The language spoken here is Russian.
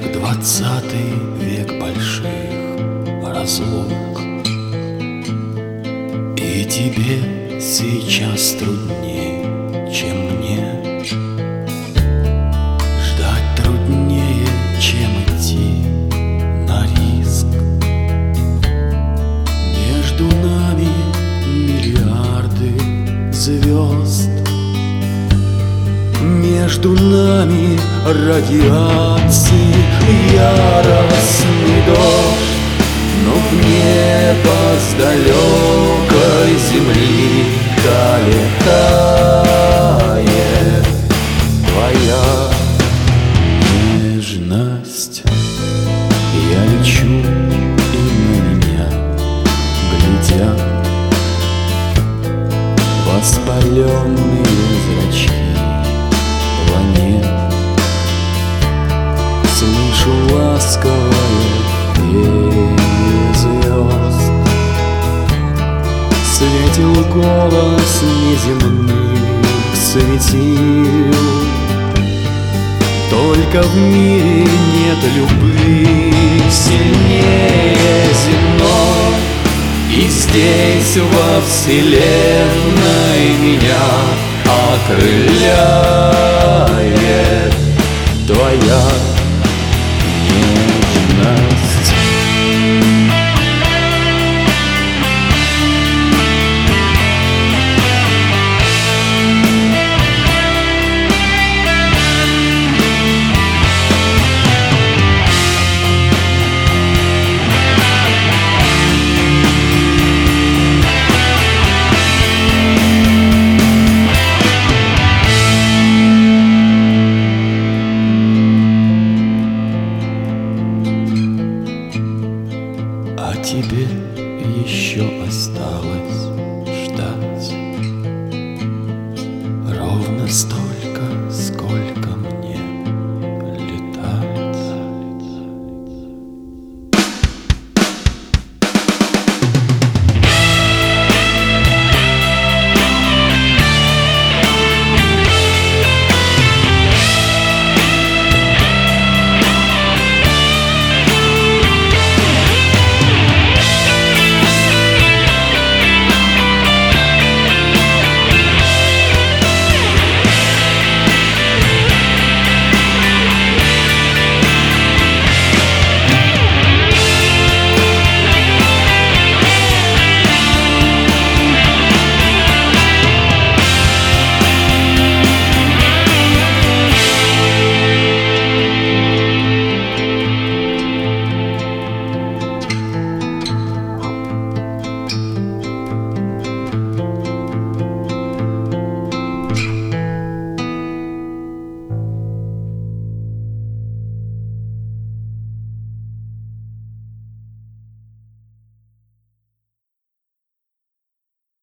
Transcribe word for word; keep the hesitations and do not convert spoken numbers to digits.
Век двадцатый, век больших разлук. И тебе сейчас трудней, чем мне. Ждать труднее, чем идти на риск. Между нами миллиарды звезд. Между нами радиации яростный дождь. Но в небо с далекой земли долетает твоя нежность. Я лечу, и на меня глядят воспаленные зрачки планет. Слышу ласковое пение звезд. Светил голос неземных светил. Только в мире нет любви сильнее земной. И здесь во вселенной меня окрыляет твоя нежность. А тебе еще осталось